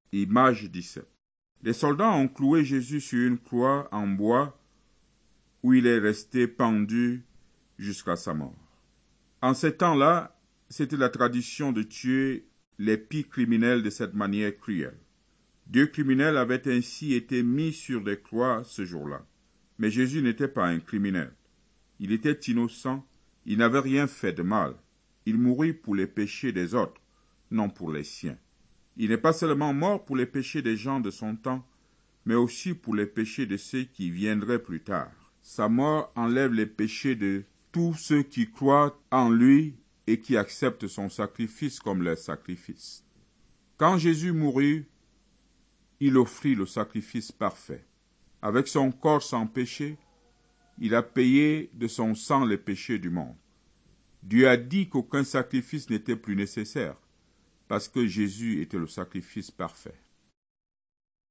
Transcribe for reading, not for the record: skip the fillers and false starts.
Image 17. Les soldats ont cloué Jésus sur une croix en bois où il est resté pendu jusqu'à sa mort. En ces temps-là, c'était la tradition de tuer les pires criminels de cette manière cruelle. 2 criminels avaient ainsi été mis sur des croix ce jour-là. Mais Jésus n'était pas un criminel. Il était innocent, il n'avait rien fait de mal. Il mourut pour les péchés des autres, non pour les siens. Il n'est pas seulement mort pour les péchés des gens de son temps, mais aussi pour les péchés de ceux qui viendraient plus tard. Sa mort enlève les péchés de tous ceux qui croient en lui et qui acceptent son sacrifice comme leur sacrifice. Quand Jésus mourut, il offrit le sacrifice parfait. Avec son corps sans péché, il a payé de son sang les péchés du monde. Dieu a dit qu'aucun sacrifice n'était plus nécessaire, parce que Jésus était le sacrifice parfait.